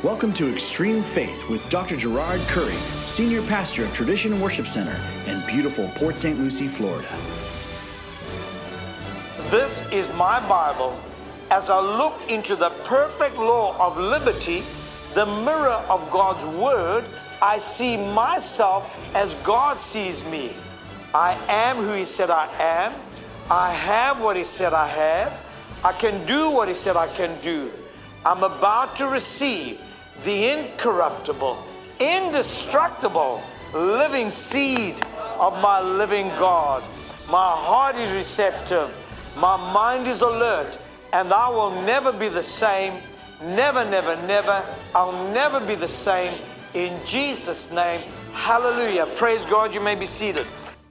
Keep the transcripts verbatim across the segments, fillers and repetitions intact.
Welcome to Extreme Faith with Doctor Gerard Curry, Senior Pastor of Tradition Worship Center in beautiful Port Saint Lucie, Florida. This is my Bible. As I look into the perfect law of liberty, the mirror of God's Word, I see myself as God sees me. I am who He said I am. I have what He said I have. I can do what He said I can do. I'm about to receive the incorruptible, indestructible, living seed of my living God. My heart is receptive. My mind is alert. And I will never be the same. Never, never, never. I'll never be the same. In Jesus' name, hallelujah. Praise God. You may be seated.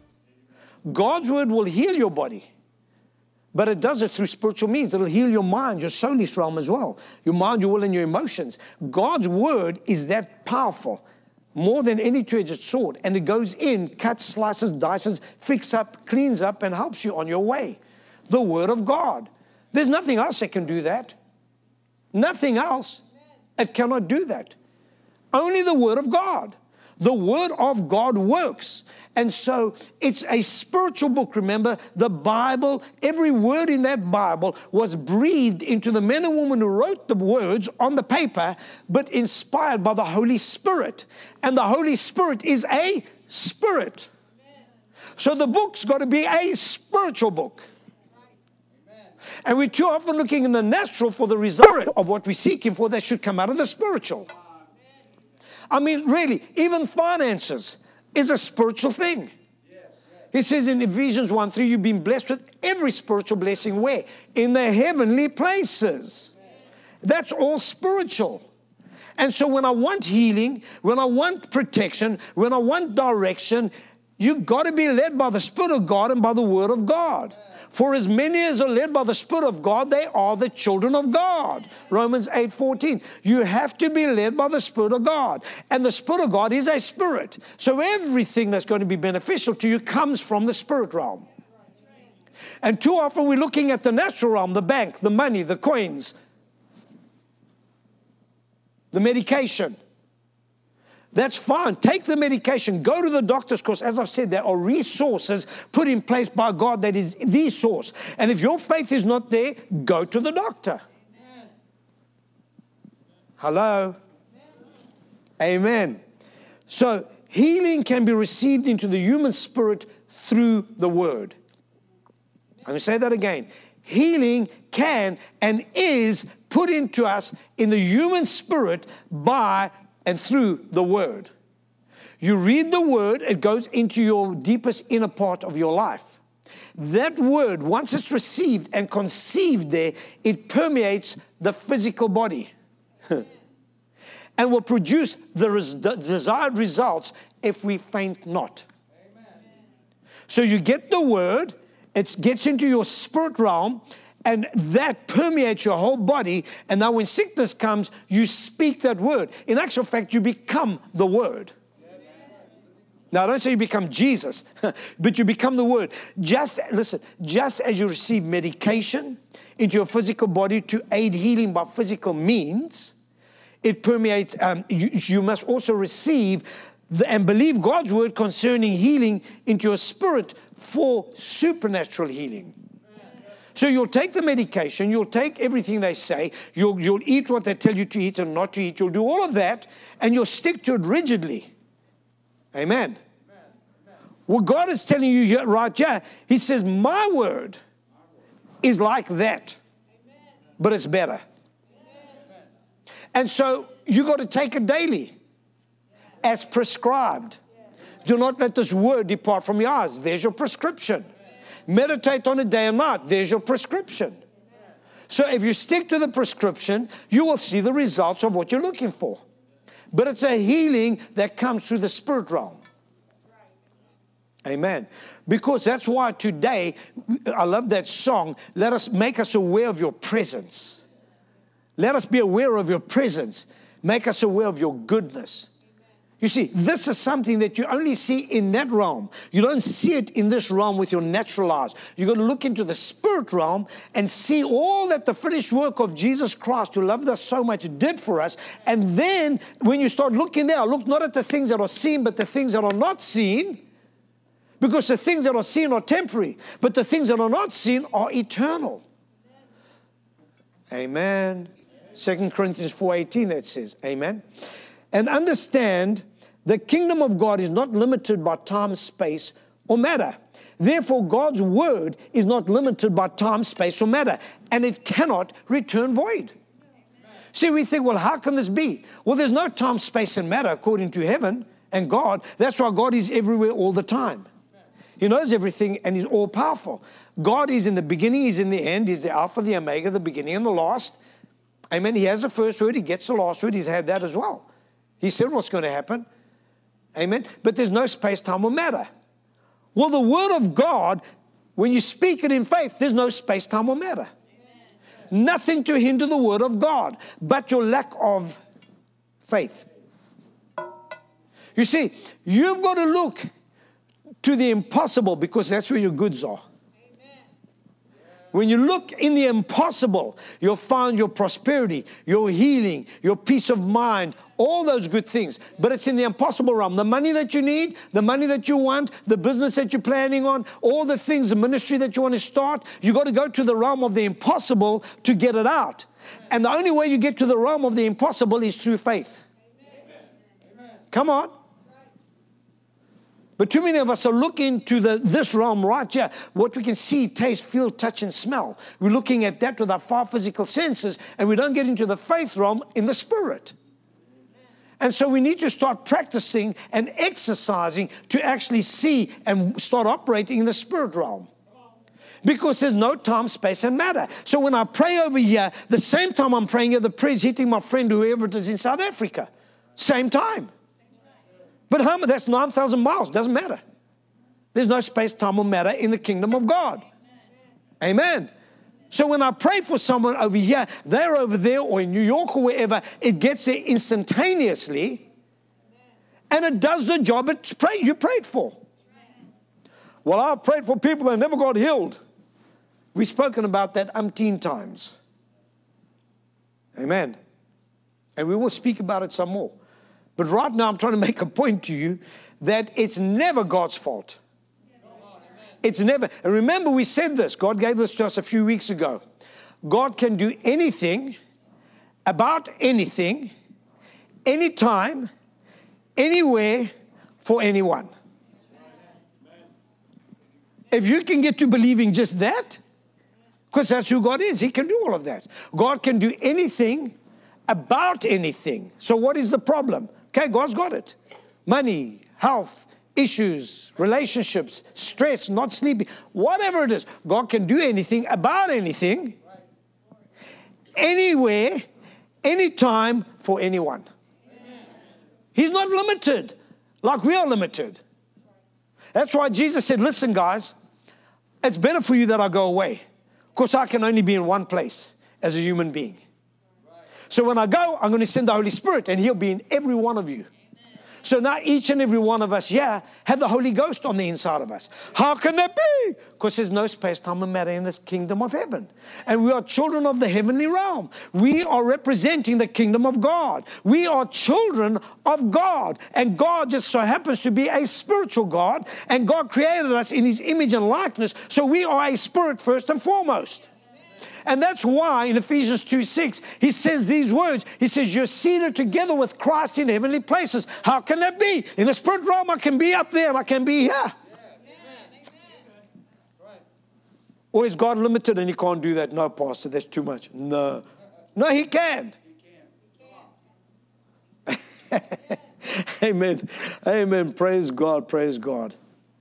God's Word will heal your body. But it does it through spiritual means. It'll heal your mind, your soulish realm as well. Your mind, your will, and your emotions. God's Word is that powerful, more than any two-edged sword. And it goes in, cuts, slices, dices, fixes up, cleans up, and helps you on your way. The Word of God. There's nothing else that can do that. Nothing else. It cannot do that. Only the Word of God. The Word of God works. And so it's a spiritual book. Remember, the Bible, every word in that Bible was breathed into the men and women who wrote the words on the paper, but inspired by the Holy Spirit. And the Holy Spirit is a spirit. So the book's got to be a spiritual book. And we're too often looking in the natural for the result of what we're seeking for that should come out of the spiritual. I mean, really, even finances is a spiritual thing. He says in Ephesians one three, you've been blessed with every spiritual blessing. Where? In the heavenly places. That's all spiritual. And so when I want healing, when I want protection, when I want direction, you've got to be led by the Spirit of God and by the Word of God. For as many as are led by the Spirit of God, they are the children of God. Romans eight fourteen. You have to be led by the Spirit of God. And the Spirit of God is a spirit. So everything that's going to be beneficial to you comes from the spirit realm. And too often we're looking at the natural realm, the bank, the money, the coins, the medication. That's fine. Take the medication. Go to the doctor's course. As I've said, there are resources put in place by God that is the source. And if your faith is not there, go to the doctor. Amen. Hello? Amen. Amen. So healing can be received into the human spirit through the Word. I'm going to say that again. Healing can and is put into us in the human spirit by and through the Word. You read the Word, it goes into your deepest inner part of your life. That Word, once it's received and conceived there, it permeates the physical body and will produce the res- desired results if we faint not. Amen. So you get the Word, it gets into your spirit realm, and that permeates your whole body. And now when sickness comes, you speak that word. In actual fact, you become the Word. Now, I don't say you become Jesus, but you become the Word. Just, listen, just as you receive medication into your physical body to aid healing by physical means, it permeates, um, you, you must also receive the, and believe God's Word concerning healing into your spirit for supernatural healing. So you'll take the medication, you'll take everything they say, you'll, you'll eat what they tell you to eat and not to eat, you'll do all of that, and you'll stick to it rigidly. Amen. Amen. What God is telling you here, right here, He says, my word is like that, but it's better. Amen. And so you got to take it daily as prescribed. Do not let this word depart from your eyes. There's your prescription. Meditate on it day and night. There's your prescription. So if you stick to the prescription, you will see the results of what you're looking for. But it's a healing that comes through the spirit realm. Amen. Because that's why today, I love that song, let us make us aware of your presence. Let us be aware of your presence. Make us aware of your goodness. You see, this is something that you only see in that realm. You don't see it in this realm with your natural eyes. You've got to look into the spirit realm and see all that the finished work of Jesus Christ, who loved us so much, did for us. And then when you start looking there, look not at the things that are seen, but the things that are not seen. Because the things that are seen are temporary, but the things that are not seen are eternal. Amen. Second Corinthians four eighteen, that says, amen. And understand, the kingdom of God is not limited by time, space, or matter. Therefore, God's word is not limited by time, space, or matter. And it cannot return void. See, we think, well, how can this be? Well, there's no time, space, and matter according to heaven and God. That's why God is everywhere all the time. He knows everything and He's all powerful. God is in the beginning, He's in the end. He's the Alpha, the Omega, the beginning and the last. Amen. He has the first word. He gets the last word. He's had that as well. He said what's going to happen. Amen. But there's no space, time, or matter. Well, the word of God, when you speak it in faith, there's no space, time, or matter. Amen. Nothing to hinder the word of God, but your lack of faith. You see, you've got to look to the impossible, because that's where your goods are. When you look in the impossible, you'll find your prosperity, your healing, your peace of mind, all those good things. But it's in the impossible realm. The money that you need, the money that you want, the business that you're planning on, all the things, the ministry that you want to start, you've got to go to the realm of the impossible to get it out. And the only way you get to the realm of the impossible is through faith. Amen. Come on. But too many of us are looking to the, this realm right here, what we can see, taste, feel, touch, and smell. We're looking at that with our five physical senses, and we don't get into the faith realm in the spirit. And so we need to start practicing and exercising to actually see and start operating in the spirit realm. Because there's no time, space, and matter. So when I pray over here, the same time I'm praying here, the prayer's hitting my friend, whoever it is in South Africa. Same time. But how much? That's nine thousand miles. Doesn't matter. There's no space, time, or matter in the kingdom of God. Amen. Amen. So when I pray for someone over here, they're over there or in New York or wherever, it gets there instantaneously. And it does the job it's pray, you prayed for. Well, I've prayed for people that never got healed. We've spoken about that umpteen times. Amen. And we will speak about it some more. But right now I'm trying to make a point to you that it's never God's fault. It's never. And remember we said this. God gave this to us a few weeks ago. God can do anything, about anything, anytime, anywhere, for anyone. If you can get to believing just that, because that's who God is. He can do all of that. God can do anything, about anything. So what is the problem? Okay, God's got it. Money, health, issues, relationships, stress, not sleeping, whatever it is. God can do anything about anything, anywhere, anytime, for anyone. He's not limited like we are limited. That's why Jesus said, listen, guys, it's better for you that I go away, because I can only be in one place as a human being. So when I go, I'm going to send the Holy Spirit, and He'll be in every one of you. So now each and every one of us, yeah, have the Holy Ghost on the inside of us. How can that be? Because there's no space, time, and matter in this kingdom of heaven. And we are children of the heavenly realm. We are representing the kingdom of God. We are children of God. And God just so happens to be a spiritual God. And God created us in His image and likeness. So we are a spirit first and foremost. And that's why in Ephesians two six, he says these words. He says, you're seated together with Christ in heavenly places. How can that be? In the spirit realm, I can be up there and I can be here. Yeah. Or is God limited and He can't do that? No, Pastor, that's too much. No. No, He can. He can. Amen. Amen. Praise God. Praise God.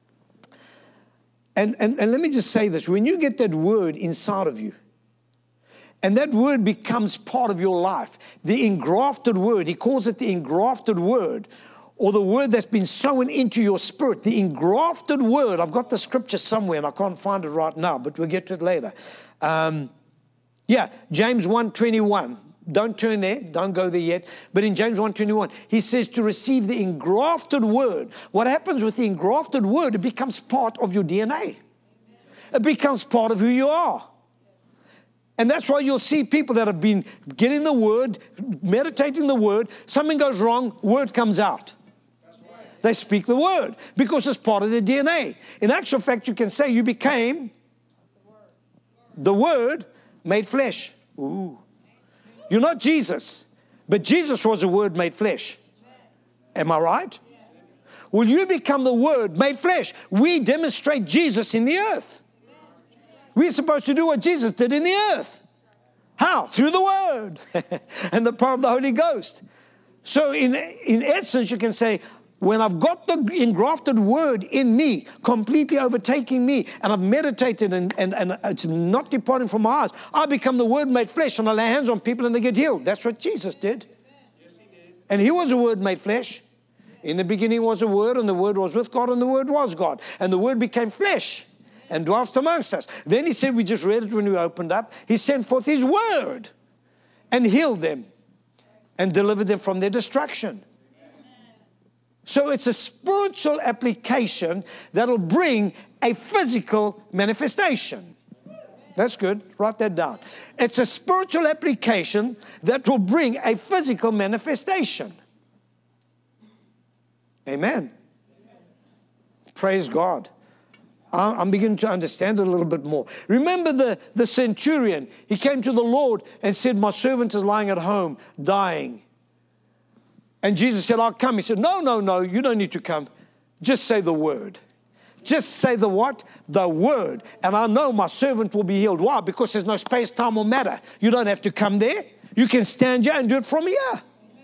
And, and, and let me just say this. When you get that word inside of you, and that word becomes part of your life, the engrafted word, he calls it the engrafted word, or the word that's been sown into your spirit, the engrafted word. I've got the scripture somewhere and I can't find it right now, but we'll get to it later. Um, yeah, James one twenty-one. Don't turn there. Don't go there yet. But in James one twenty-one, he says to receive the engrafted word. What happens with the engrafted word? It becomes part of your D N A. It becomes part of who you are. And that's why you'll see people that have been getting the word, meditating the word, something goes wrong, word comes out. They speak the word because it's part of their D N A. In actual fact, you can say you became the word made flesh. Ooh. You're not Jesus, but Jesus was a word made flesh. Am I right? Will you become the word made flesh? We demonstrate Jesus in the earth. We're supposed to do what Jesus did in the earth. How? Through the word and the power of the Holy Ghost. So in, in essence, you can say, when I've got the engrafted word in me, completely overtaking me, and I've meditated and, and, and it's not departing from my eyes, I become the word made flesh, and I lay hands on people and they get healed. That's what Jesus did. And he was a word made flesh. In the beginning was a word, and the word was with God, and the word was God. And the word became flesh and dwelt amongst us. Then he said, we just read it when we opened up, he sent forth his word and healed them and delivered them from their destruction. So it's a spiritual application that'll bring a physical manifestation. That's good. Write that down. It's a spiritual application that will bring a physical manifestation. Amen. Praise God. I'm beginning to understand it a little bit more. Remember the, the centurion. He came to the Lord and said, my servant is lying at home, dying. And Jesus said, I'll come. He said, no, no, no, you don't need to come. Just say the word. Just say the what? The word. And I know my servant will be healed. Why? Because there's no space, time, or matter. You don't have to come there. You can stand here and do it from here.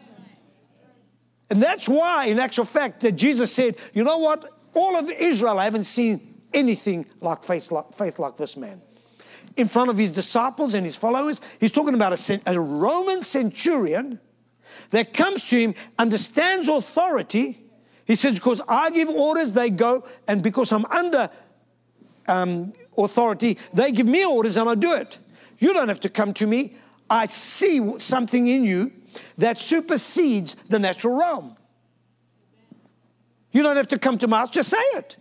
And that's why, in actual fact, that Jesus said, you know what? All of Israel, I haven't seen anything like faith like, faith like this man. In front of his disciples and his followers, he's talking about a, a Roman centurion that comes to him, understands authority. He says, because I give orders, they go, and because I'm under um, authority, they give me orders and I do it. You don't have to come to me. I see something in you that supersedes the natural realm. You don't have to come to my house, just say it.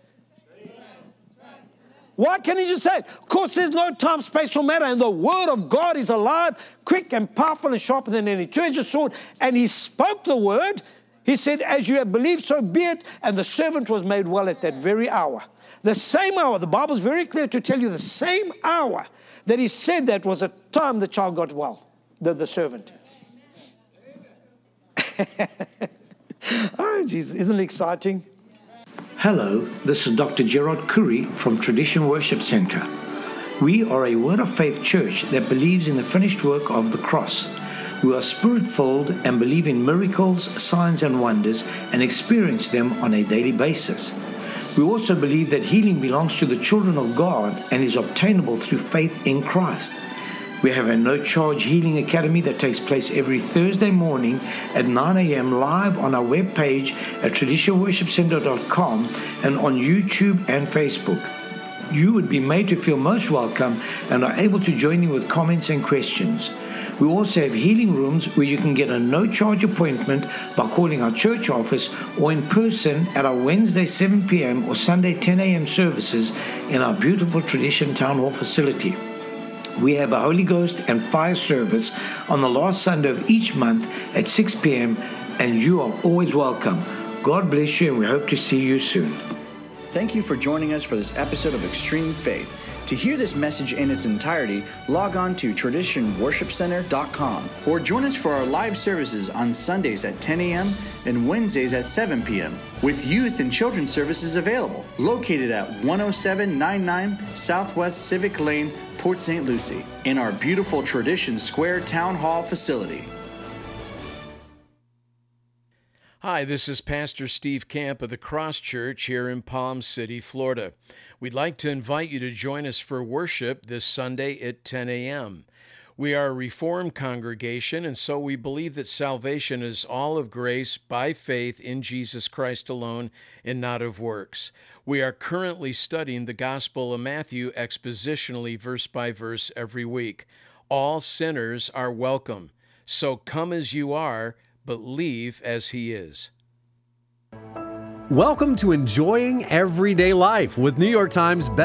Why can't he just say it? Of course, there's no time, space, or matter. And the word of God is alive, quick and powerful and sharper than any two-edged sword. And he spoke the word. He said, as you have believed, so be it. And the servant was made well at that very hour. The same hour. The Bible is very clear to tell you the same hour that he said that was the time the child got well, the, the servant. Oh, Jesus. Isn't it exciting? Hello, this is Doctor Gerard Curry from Tradition Worship Center. We are a Word of Faith church that believes in the finished work of the cross. We are spirit-filled and believe in miracles, signs and wonders and experience them on a daily basis. We also believe that healing belongs to the children of God and is obtainable through faith in Christ. We have a no-charge healing academy that takes place every Thursday morning at nine a.m. live on our webpage at tradition worship center dot com and on YouTube and Facebook. You would be made to feel most welcome and are able to join in with comments and questions. We also have healing rooms where you can get a no-charge appointment by calling our church office or in person at our Wednesday seven p.m. or Sunday ten a.m. services in our beautiful Tradition Town Hall facility. We have a Holy Ghost and fire service on the last Sunday of each month at six p.m. and you are always welcome. God bless you and we hope to see you soon. Thank you for joining us for this episode of Extreme Faith. To hear this message in its entirety, log on to tradition worship center dot com or join us for our live services on Sundays at ten a.m. and Wednesdays at seven p.m. with youth and children's services available, located at one oh seven ninety-nine Southwest Civic Lane, Port Saint Lucie, in our beautiful Tradition Square Town Hall facility. Hi, this is Pastor Steve Camp of the Cross Church here in Palm City, Florida. We'd like to invite you to join us for worship this Sunday at ten a.m. We are a Reformed congregation, and so we believe that salvation is all of grace by faith in Jesus Christ alone and not of works. We are currently studying the Gospel of Matthew expositionally, verse by verse, every week. All sinners are welcome. So come as you are, but leave as He is. Welcome to Enjoying Everyday Life with New York Times